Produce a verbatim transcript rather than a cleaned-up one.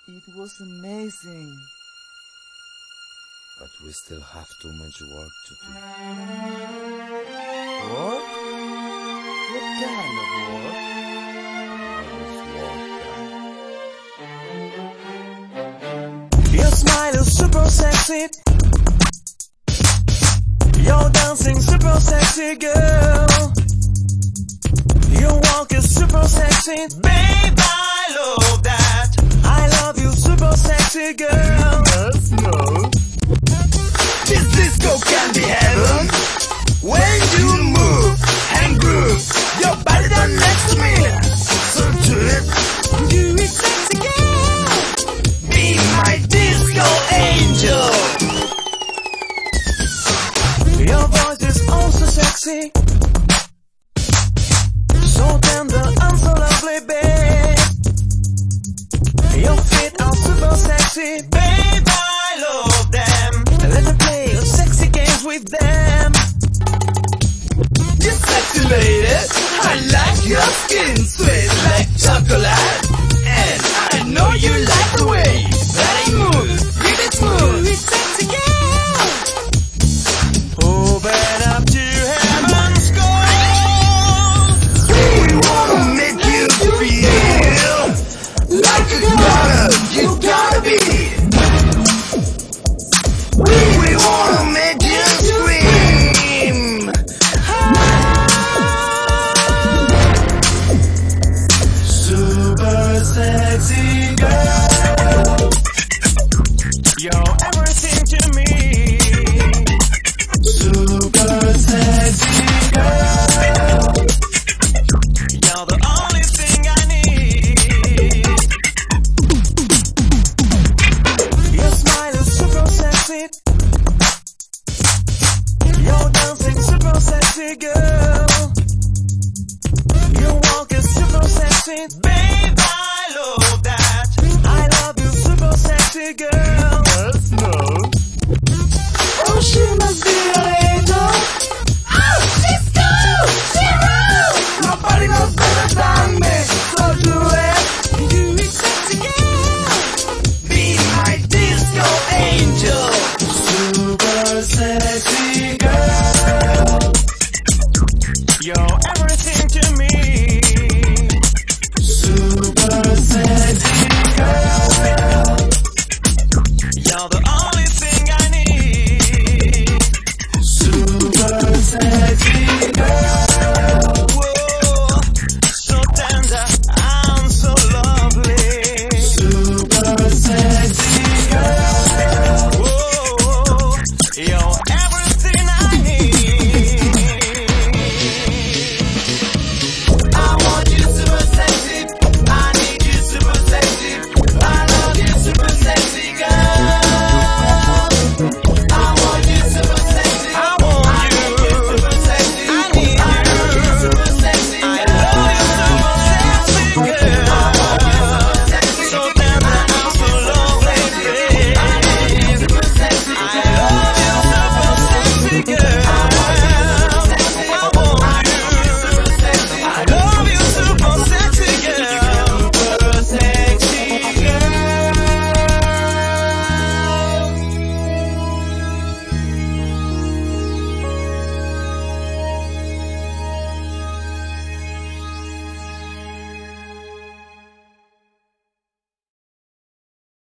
It was amazing. But we still have too much work to do. Work? What kind of work? Always work, guy. Your smile is super sexy. You're dancing super sexy, girl. Your walk is super sexy. Babe, I love that. I love you, super sexy, girl. Yes, no. This disco can be heaven. When you move and groove, your body done next to me. So do it. Do it, sexy girl. Be my disco angel. Your voice is also sexy. So tender and so lovely, babe. Your feet are super sexy. Babe, I love them. Let me play sexy games with them. You sexy lady, I like your skin, sweet like chocolate.